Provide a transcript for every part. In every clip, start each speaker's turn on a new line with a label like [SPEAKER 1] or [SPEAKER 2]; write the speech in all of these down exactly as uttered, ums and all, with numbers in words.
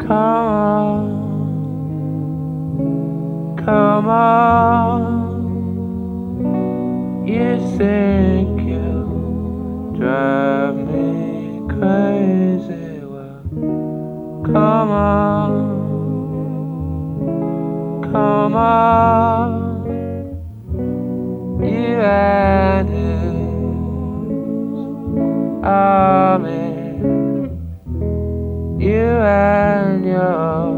[SPEAKER 1] Come on, come on. You think you drive me crazy? Well, come on, come on. You and his army, you and your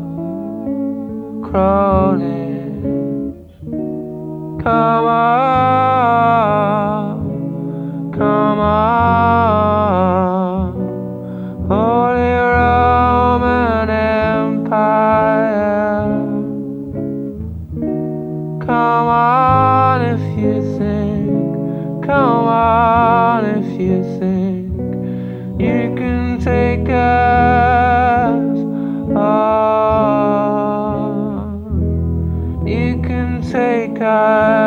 [SPEAKER 1] cronies. Come on, come on. Holy Roman Empire. Come on if you think, come on if you think you can take us on. You can take us.